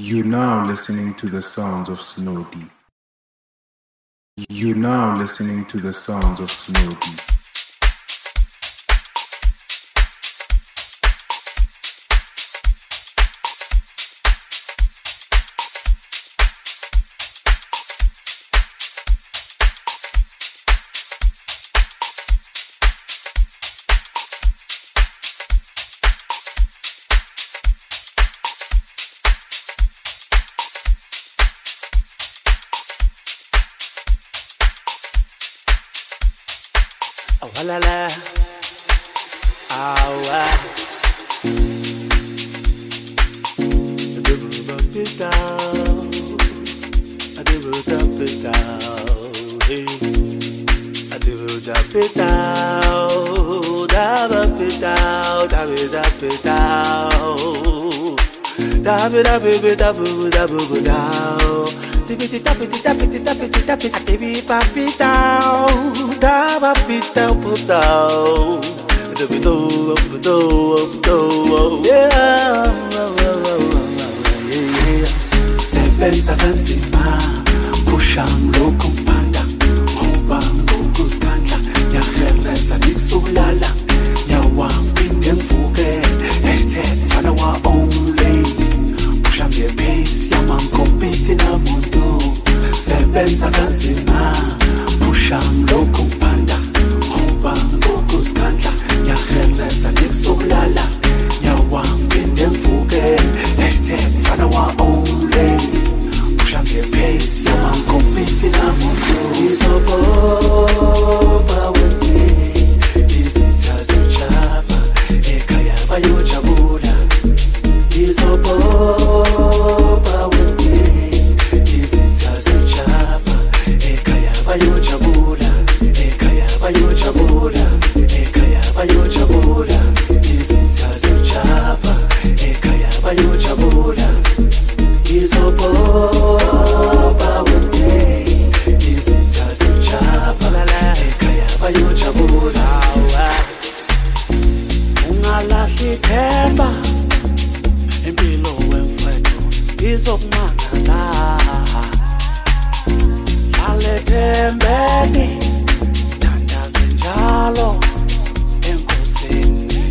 You now listening to the sounds of Snow Deep. You now listening to the sounds of Snow Deep. La la, awa. I do up it down, I do up it down, hey. I do up it down, dab up it down, dab it up it down, dab it up it dab it dab it down. Tap it, tap it, tap it, tap it, tap it, tap it, pop it down, dab it down, put down, dab it down, yeah. Sebenza kanzima, pusha ngilokhu ngipanda, ngoba ngokuzikhandla, ngiyaheleza ngisulala, ngiyawaphinde ngivuke, #mfana wa only, pusha ngepace yamankompiti namuntu. Sebenza kanzima, pusha ngilokhu ngipanda, ngoba ngokuzikhandla, ngiyaheleza ngisulala, ngiyawaphinde ngivuke, #mfana wa only, pusha ngepace yamankompiti namuntu. Izoboba wena, izitha zijaba, ekhaya bayojabula. Izoboba wena, izitha zijaba, ekhaya bayojabula, ekhaya bayojabula, ekhaya bayojabula. Izitha zijaba, ekhaya bayojabula. Izoboba wena, izitha zijaba, ekhaya bayojabula. Ungalahli ithemba, impilo wemfethu izokumangaza. Hlale ethembeni, thandaze njalo enkosini.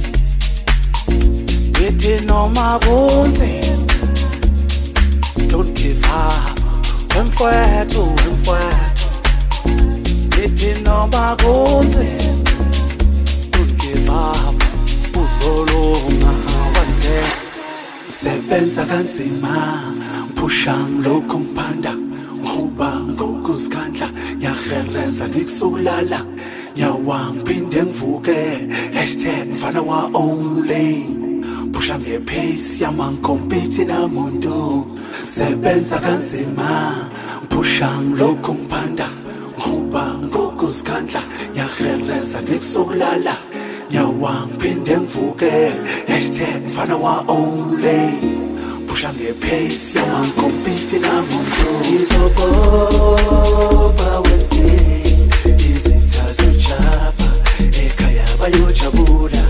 Ngithi noma kunzima, don't give up, wemfethu, wemfethu. Ngithi noma kunzima, don't give up, uzolunga one day. Sebenza kanzima, pusha ngilokhu ngiphanda, ngoba ngokuzikhandla, ngiyaheleza ngisulala, ngiyawaphinde ngivuke, #mfana wa only, pusha ngepace yamankompiti namuntu. Sebenza kanzima, pusha ngilokhu ngiphanda, ngoba ngokuzikhandla, ngiyaheleza ngisulala, ngiyawaphinde ngivuke, #mfana wa only, pusha ngepace yamankompiti namuntu. Izoboba wena, izitha zijaba, ekhaya bayojabula.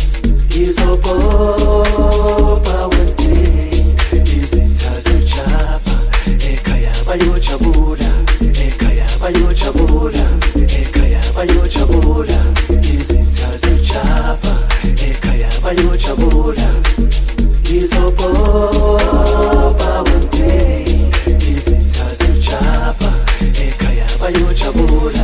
Izoboba wena, izitha zijaba, ekhaya bayojabula, ekhaya bayojabula, ekhaya bayojabula. Izitha zijaba, ekhaya bayojabula. Izoboba wena, izitha zijaba, ekhaya bayojabula.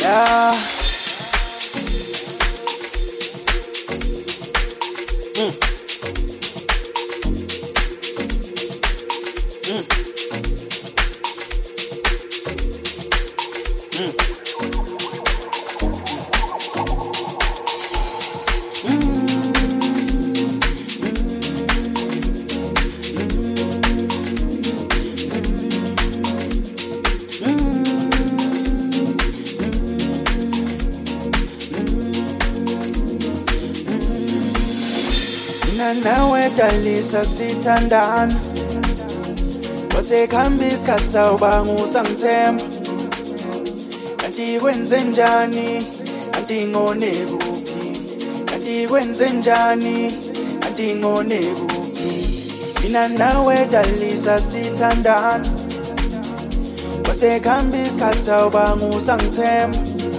Yeah. Nawe dalisa sithandana wasekuhamba isikhathi awubanga usangithemba kanti kwenze njani kanti ngone kuphi kanti kwenze njani kanti ngone kuphi mina nawe dalisa sithandana wasekuhamba isikhathi awubanga usangithemba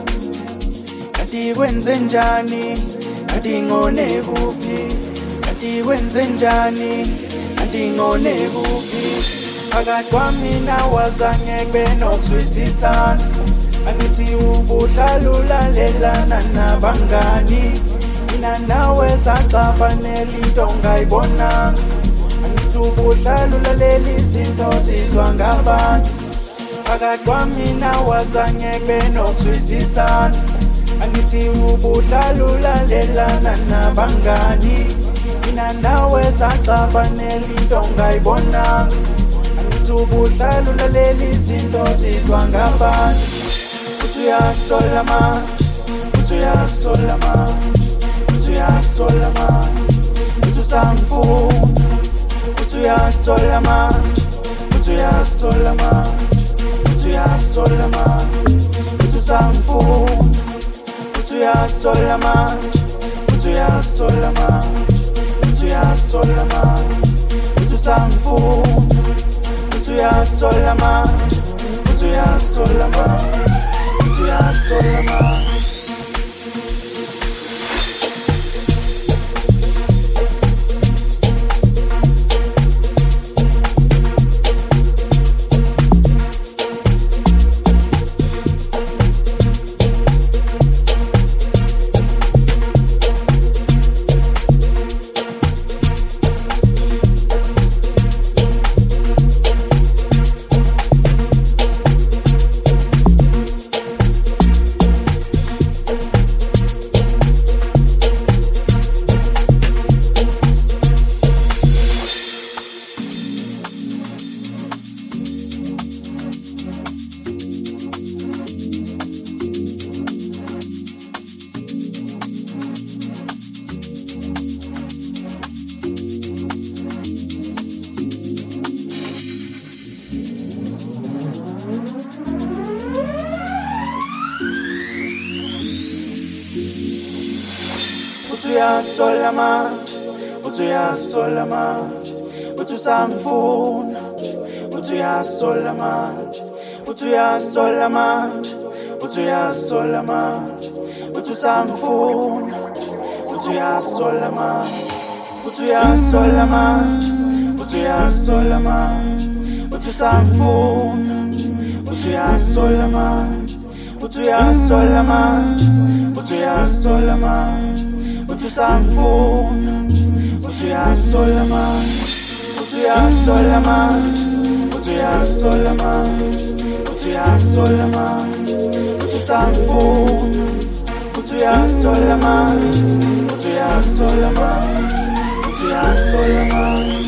kanti kwenze njani kanti ngone kuphi kwenze njani andingone kuphi phakathi kwami nawe azange kube nokuzwisisana angithi ubuhlalulalelana nabangani mina nawe saxabanela into ongayibonanga angithi ubuhlalulalela izinto zizwa ngabantu phakathi kwami nawe azange kube nokuzwisisana angithi ubuhlalulalelana nabangani mina nawe saxabanela into ongayibonanga angithi ubuhlalulalela izinto zizwa ngabantu uthi uyasola manje uthi uyasola manje uthi uyasola manje uthi usangifuna uthi uyasola manje uthi uyasola manje uthi uyasola manje uthi usangifuna uthi uyasola manje uthi uyasola manje uthi uyasola manje uthi usangifuna uthi uyasola manje uthi uyasola manje uthi uyasola manje uthi uyasola manje uthi uyasola manje uthi usangifuna uthi uyasola manje uthi uyasola manje uthi uyasola manje uthi usangifuna uthi uyasola manje uthi uyasola manje uthi uyasola manje uthi usangifuna uthi uyasola manje uthi uyasola manje uthi uyasola manje uthi usangifuna uthi uyasola manje uthi uyasola manje uthi uyasola manje uthi uyasola manje uthi usangifuna uthi uyasola manje uthi uyasola manje uthi uyasola manje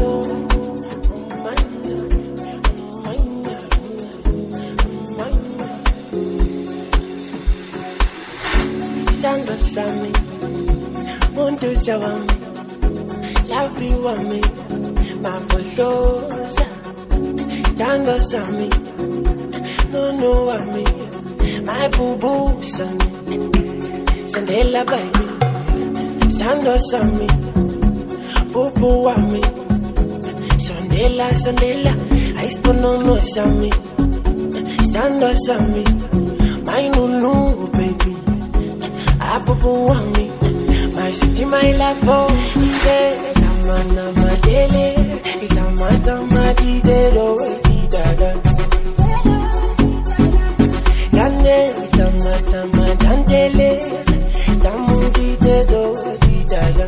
Stand sami, muntu sawami, lavi wami, mafolosa. Stand sami, no wami, my boo boo son, Sandela baby. Stand sami, boo boo wami, Sandela, I spoon no sami. Stand sami, my nunu baby. Apupu wami, my city, my life, oh, yeah. Tamana madele, itamata madidero, idada. Dane, tamata madandele, tamudidero, idada.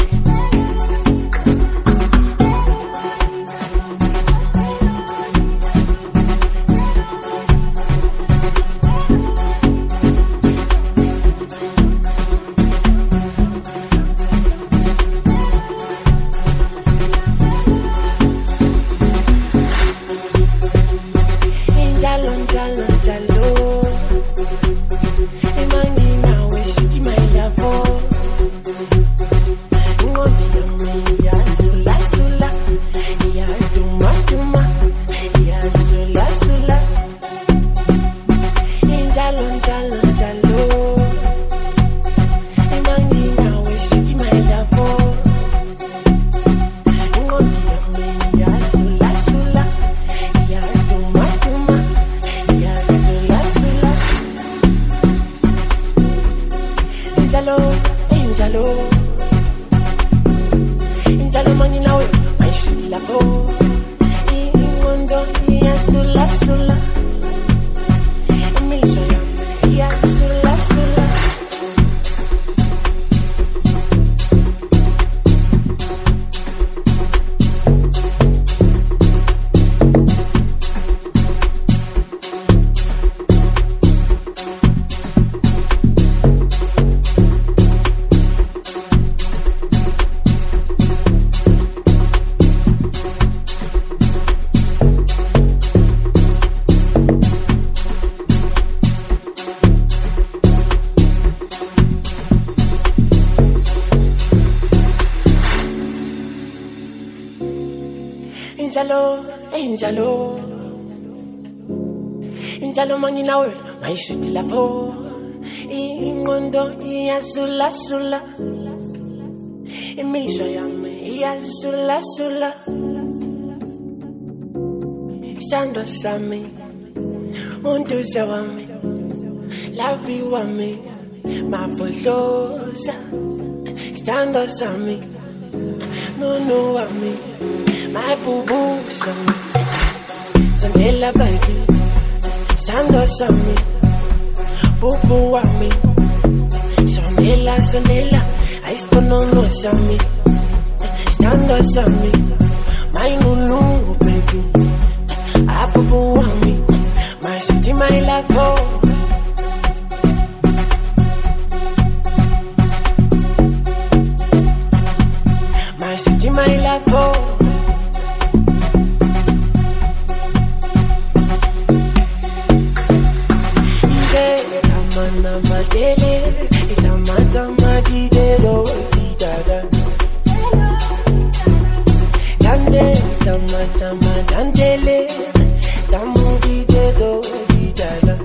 Injalo manginawe mayishuti lapho ingqondo iyazula imisho yami iyazula isandla sami untuza wami lavi wami mafolosa isandla sami no wami my boo boo sami Sandela baby, Sando sami, boo boo wami, Sandela, I spoon no sami, Sando sami, my nunu baby, Apupu wami, my city, my life, oh. My city, my life, oh. Itamata madidero, idada. Dande, tamata madandele, tamudidero, idada.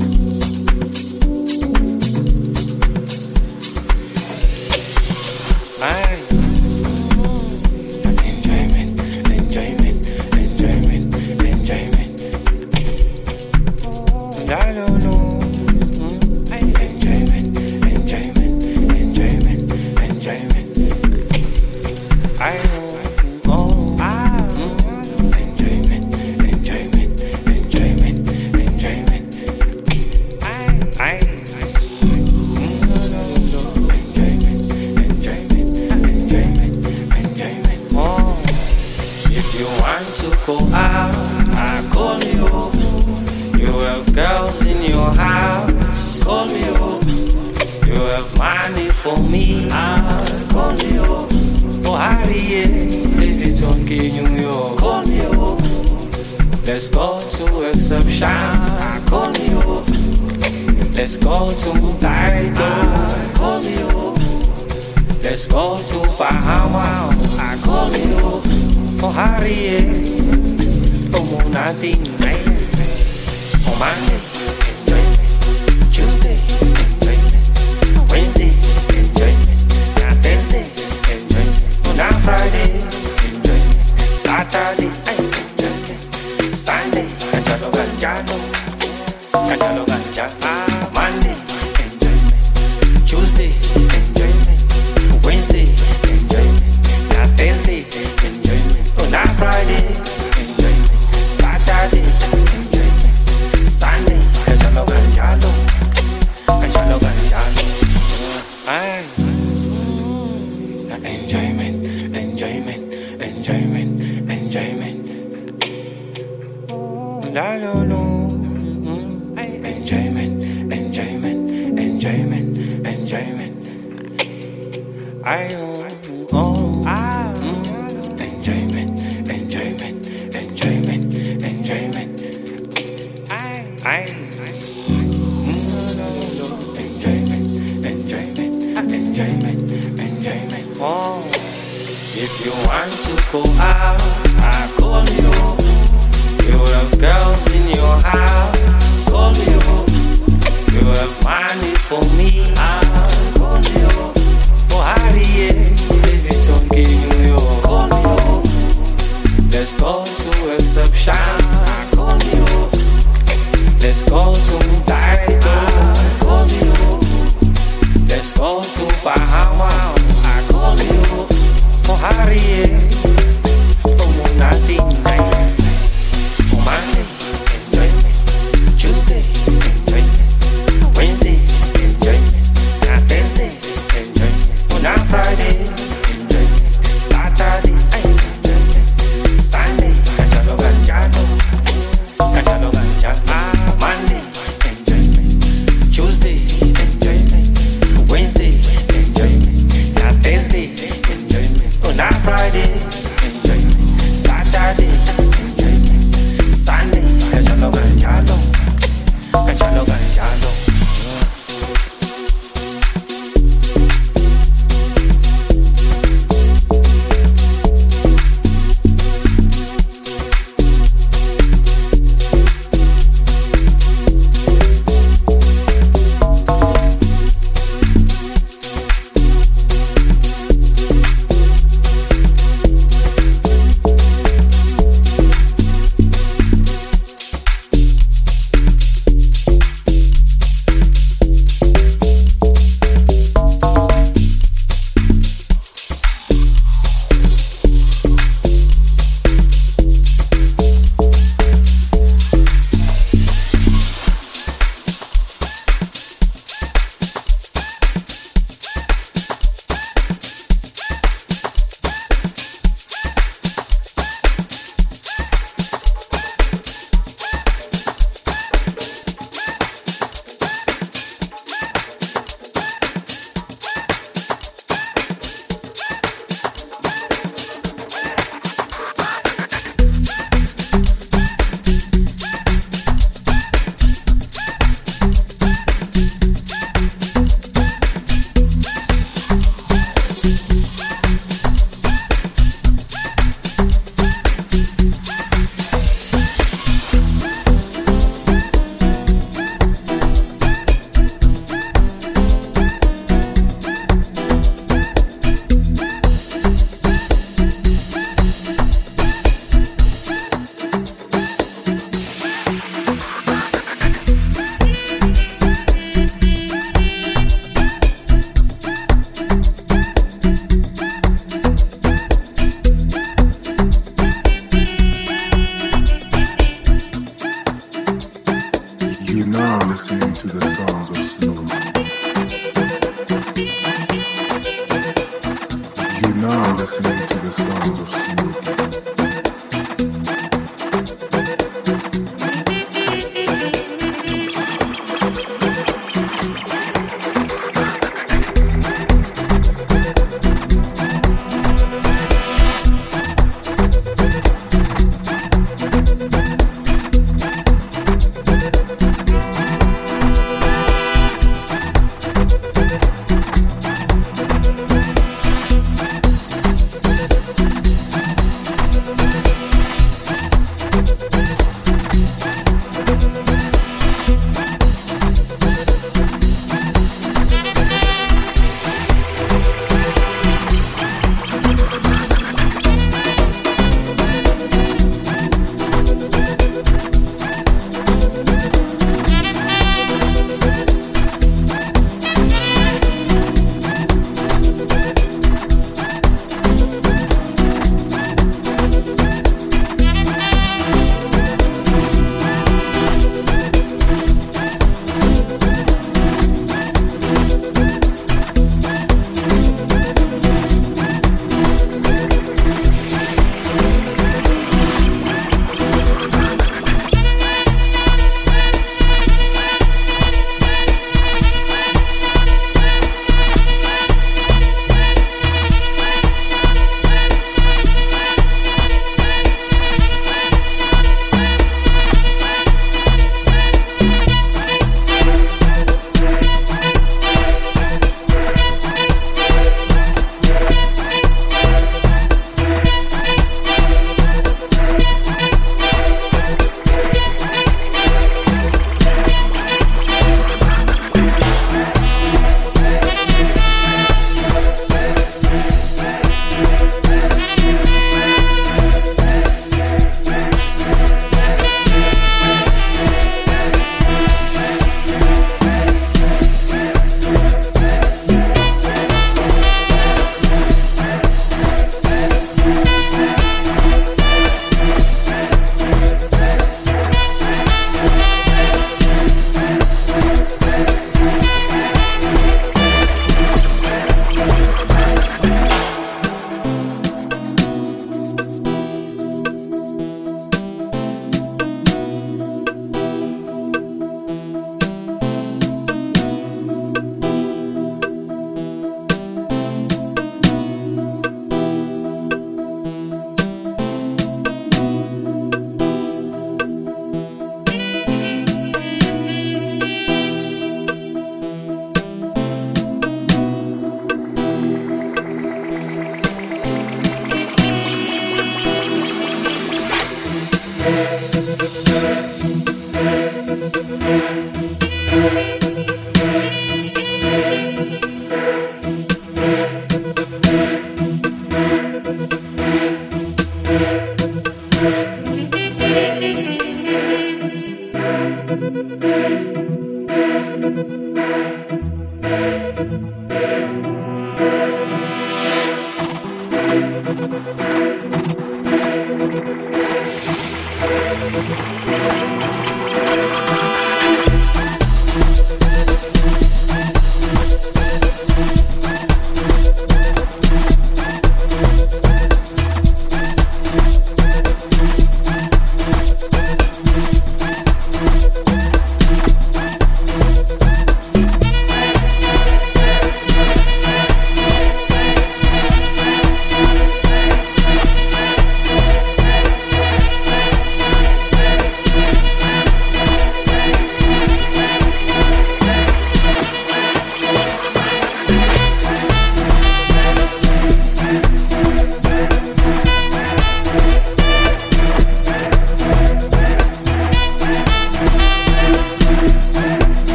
Friday, Saturday. now listening to the sounds of snow. You now listening to the sounds of snow.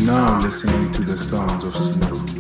now listening to the sounds of Snooty.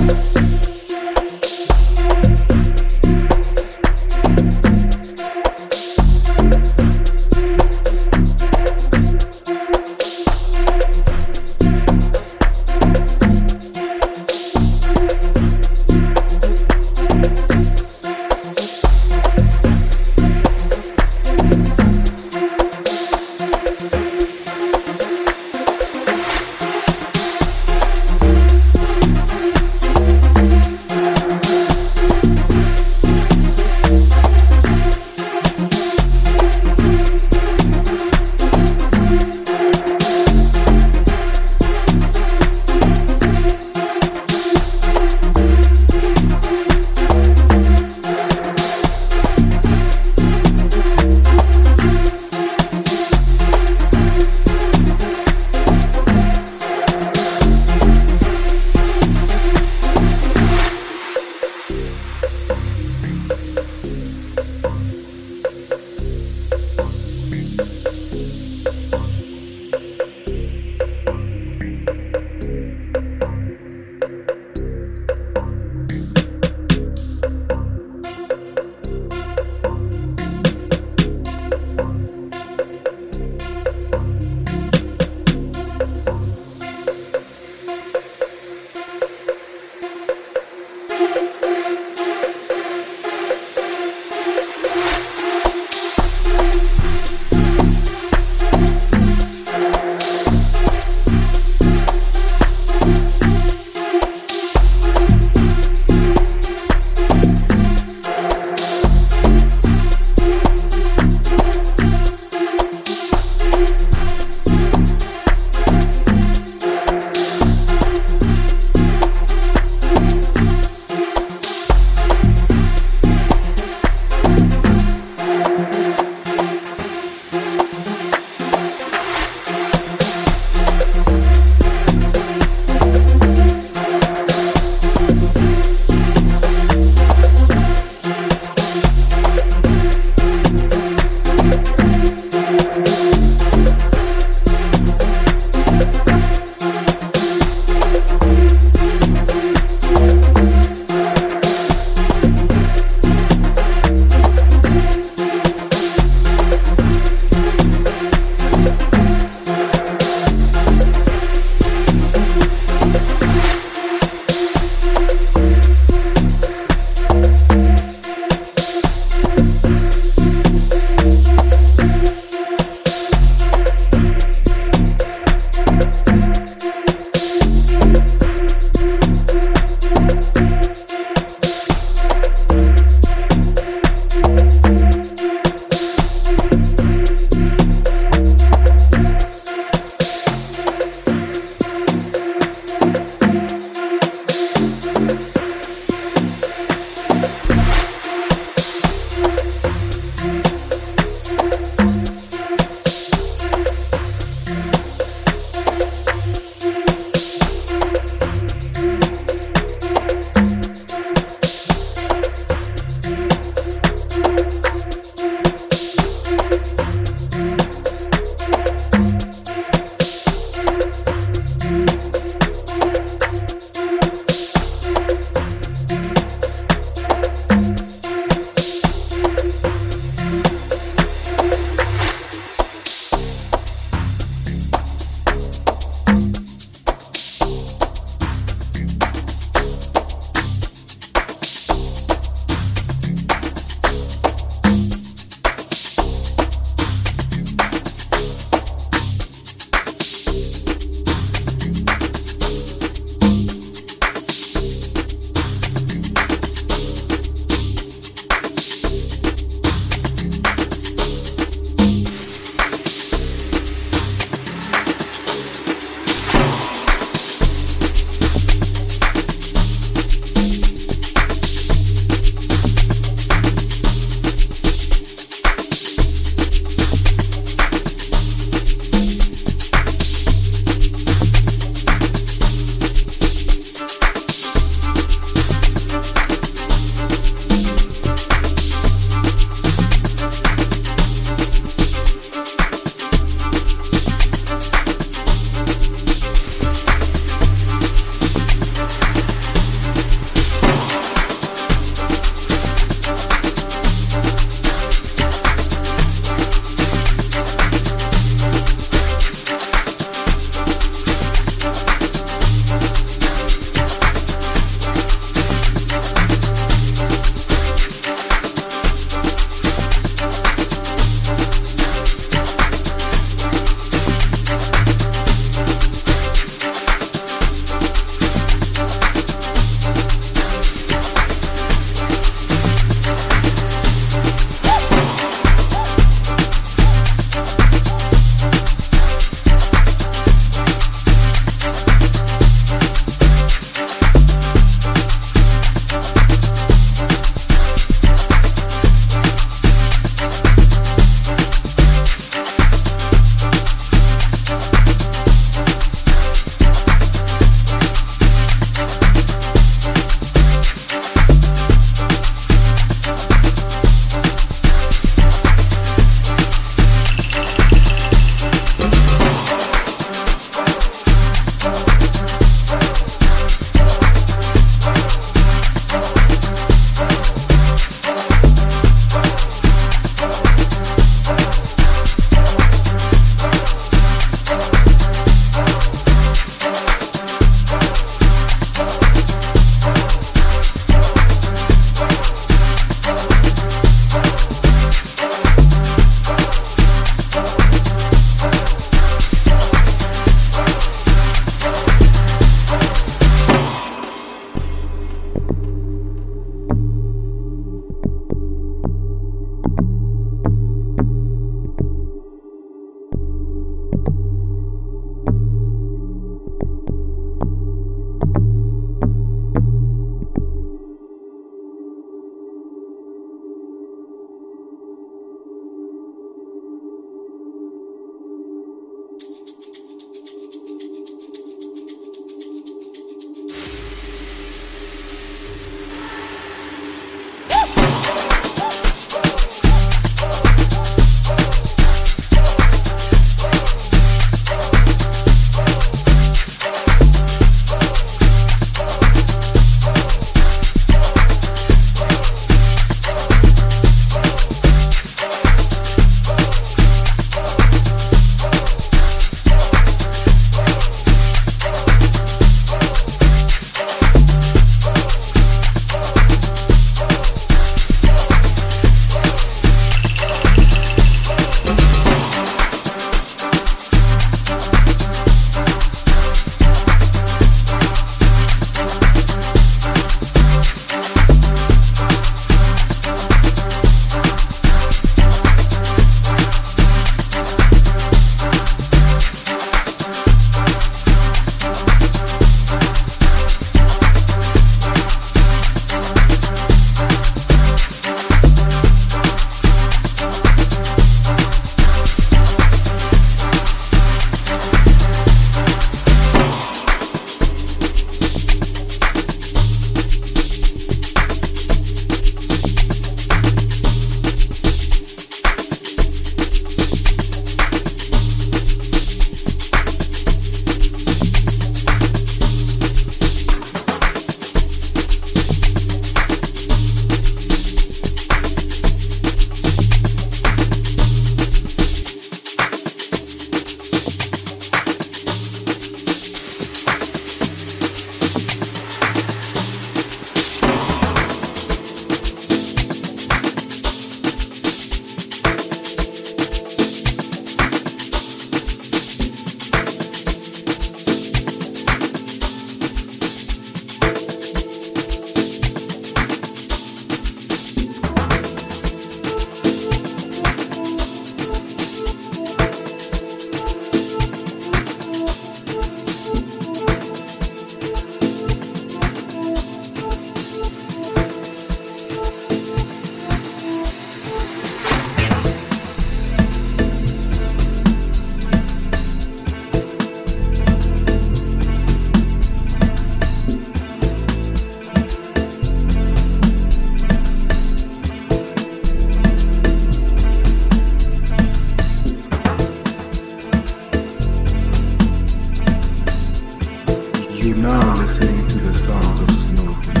You now listening to the sounds of Snow Deep.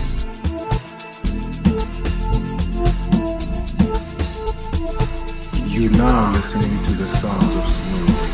You now listening to the sounds of Snow Deep.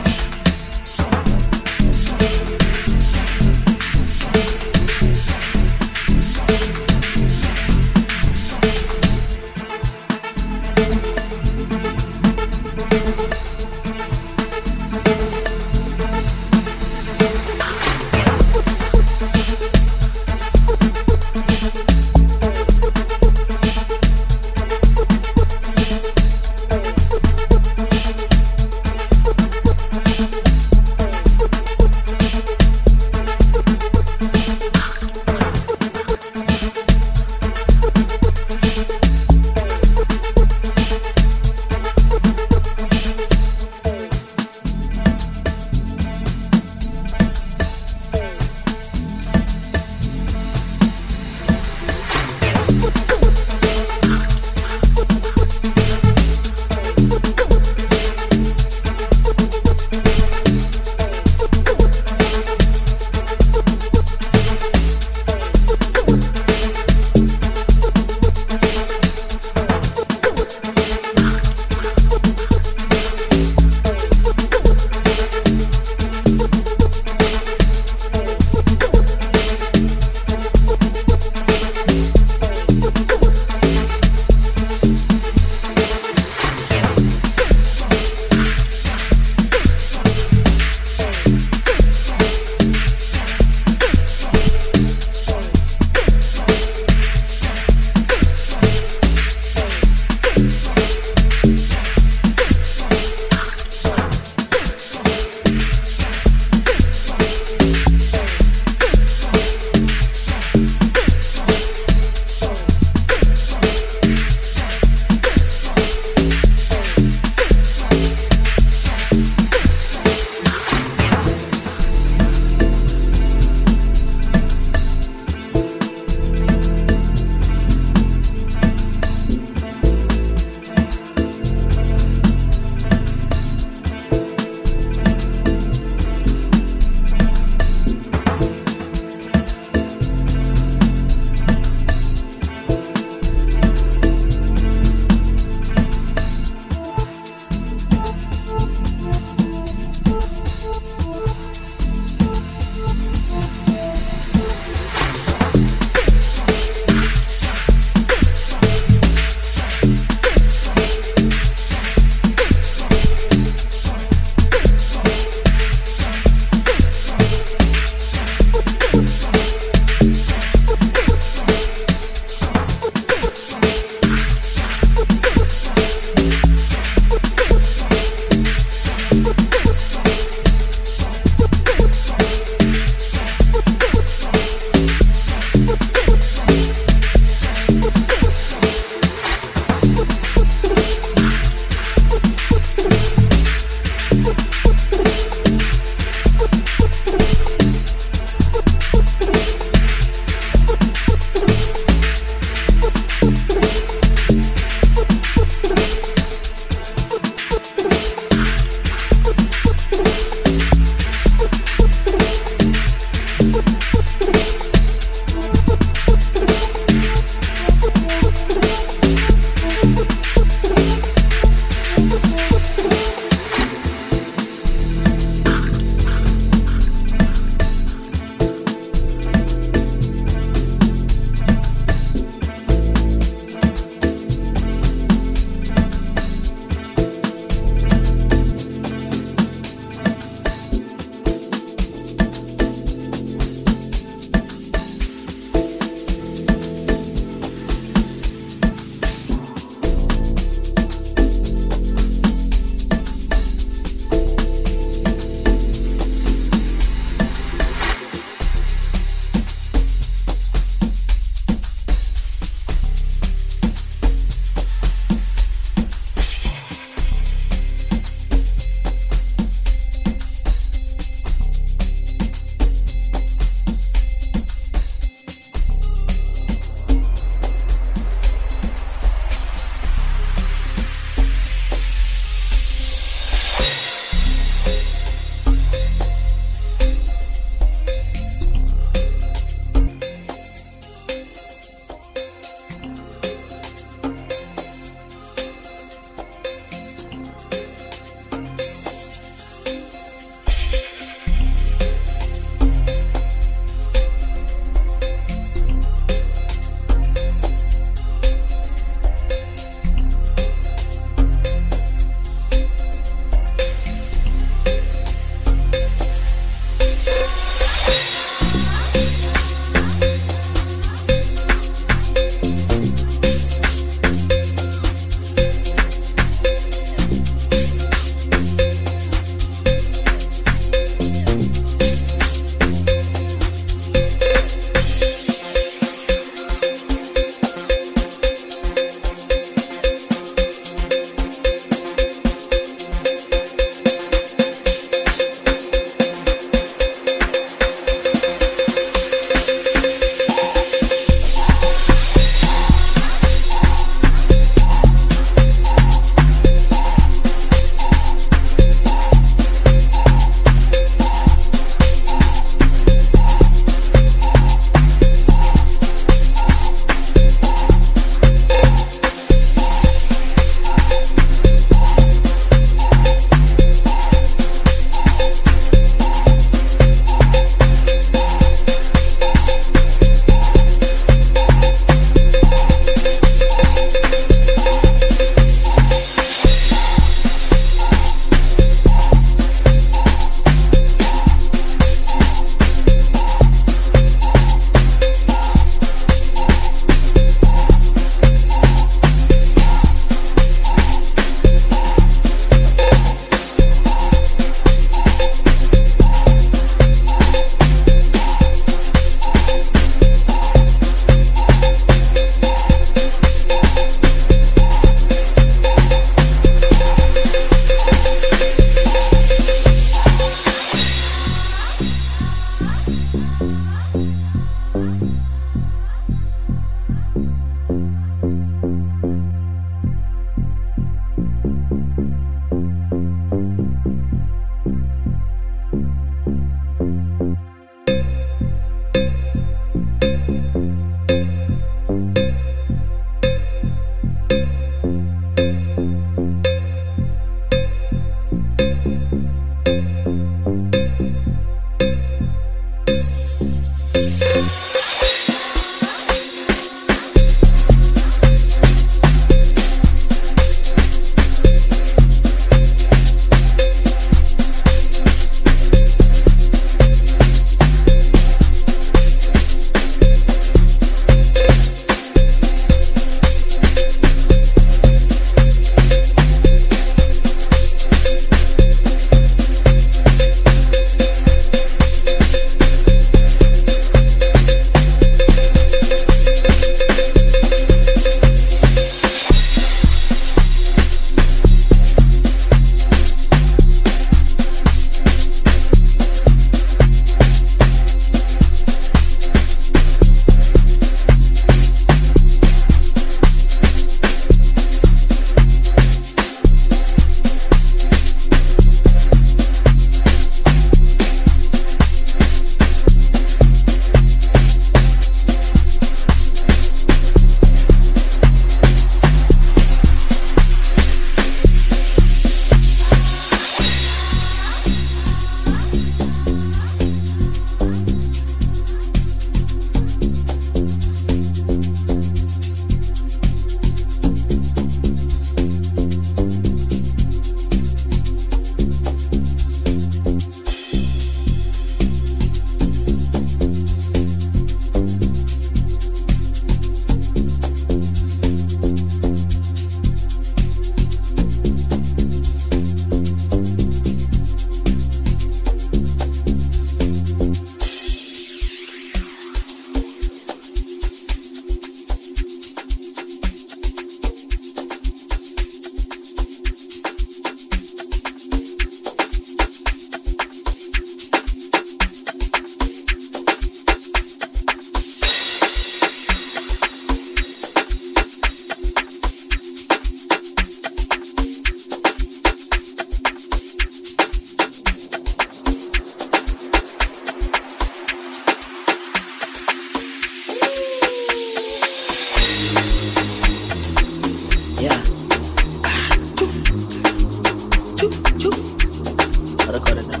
Choo, choo. I record it now.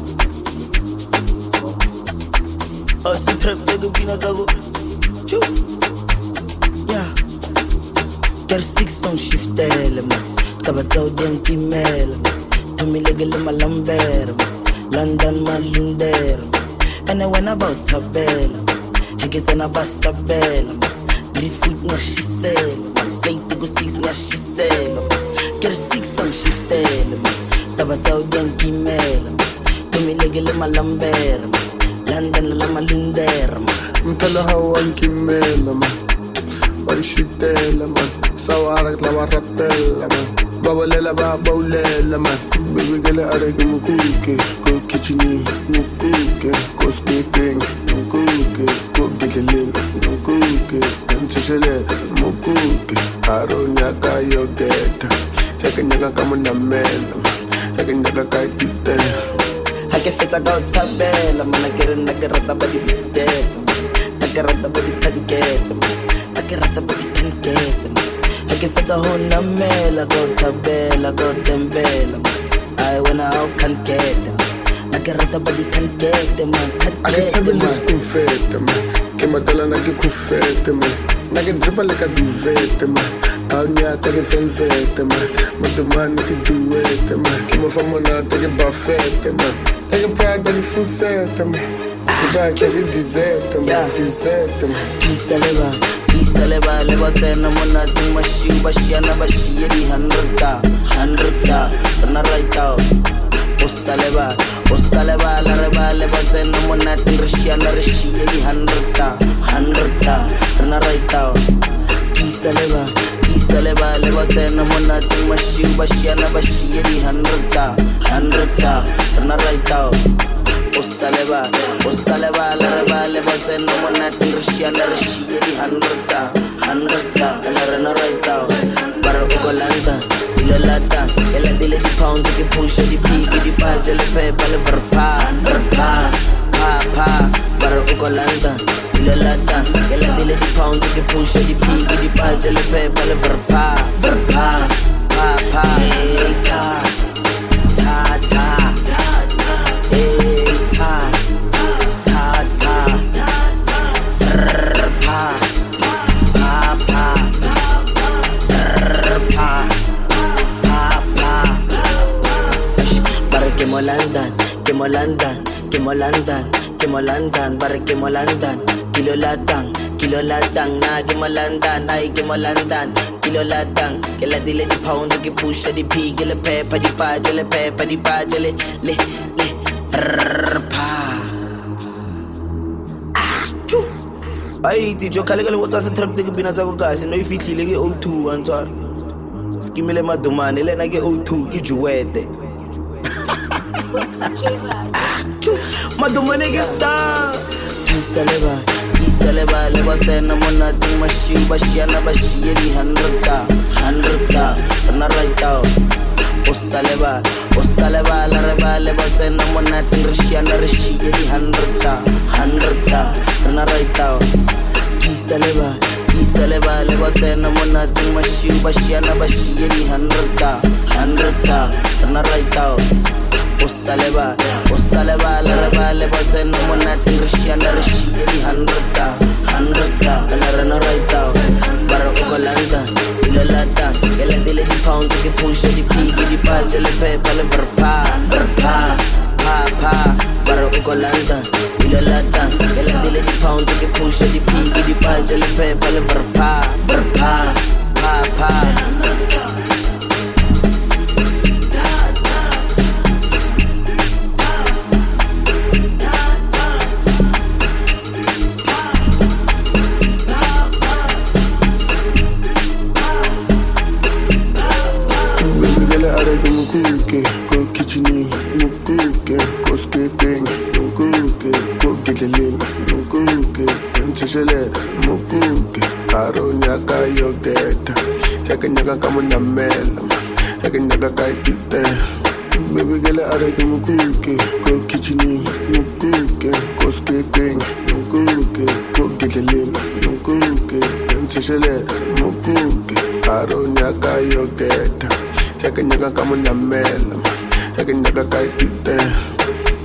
Oh, c'est très bien de Pina Dago. Choo. Yeah. Ker 6 on shift element. Tabatao diang kimel. Tumilegel malamber. London malunder. And I went about Tabel. I get an abasabel. 3 foot na she sell. Play to go 6 na she sell. Ker 6 on shift element. Tabatao diang kimel. Tumilegel malamber. London la malunder. Mtala hawan kimela man. Wan shitela man. Sawarak la warapela man. Bawalela ba baulela man. Baby gele arege mukuke. Ko kichini mukuke. Ko speaking mukuke. Ko giggling mukuke. Mtishele mukuke. Aronya kayo geta. Heke nyaga kama na mela. Heke nyaga kai tute. I can fit a go tabella, man. I get a nagarata body dead. Nagarata body can get them. Nagarata body can get them. I can fit a whole namela, go tabella, go dembella. I wanna out can get them. Nagarata body can get them, man. I can tell you this confete, man. Kematala na ke kufete, man. Na ke dripa like a duvete, man. Aunya ta ke velvete, man. Matumani ke duete, man. Kemo famona ta ke buffete, man. I can pride that you full set, man. The back check it desert, man. Desert, man. Pisa leva, leva tena mona tu mashi, bashiana bashi, yedi 100,000, turn right out. Ossa leva, la reba, leva tena mona tu rishiana rishi, yedi 100,000, turn right out. Pisa leva, leva tena mona tu mashi, bashiana bashi, yedi 100,000, turn right out. Ossa leva, la reba, leva tena mona tu rishiana rishi, yedi 100,000, la right out. Para Ugolanda, Ilalata, ela dile di pound, di push, di pig, di page, le pepa, le verpa, pa. Para Ugolanda, Ilalata, ela dile di pound, di push, di pig, di page, le pepa, le verpa, pa. Hey, ta. Kemolandan, bare kemolandan, kilo latang, na kemolandan, ay kemolandan, kilo latang, kela dile di pound, di push, di pig, le pepa, di page, le frpa. Achoo! Ay, tijo, kale what's a trap take bina tako guys, no if it lege O2 antar. Skimile madumane, le nage O2, ki juwete. Madumane ke star. Pisa leva, leva tena mona tu mashi, bashiana bashi, yedi 100,000, turn right out. Ossa leva, la reba, leva tena mona tu rishiana rishi, yedi 100,000, turn right out. Pisa leva, leva tena mona tu mashi, bashiana bashi, yedi 100,000, turn right out. Ossa leva, la reba, leva tena mona tu rishiana rishi, yedi 100,000, la right out. Para Ugolanda, Ilalata, ela dile di pound, di push, di pig, di page, le pepa, le verpa, pa. Para Ugolanda, Ilalata, ela dile di pound, di push, di pig, di page, le pepa, le verpa, pa. Mukuke, ko kichini, mukuke, ko skipping, mukuke, ko giggling, mukuke, mtishele, mukuke, aronya kayo geta, heke nyaga kama na mela, heke nyaga kai tute. Baby gele arege mukuke, ko kichini, mukuke, ko skipping, mukuke, ko giggling, mukuke, mtishele, mukuke, aronya kayo geta. Heke nyaga kama na mela, yakin daga kai tite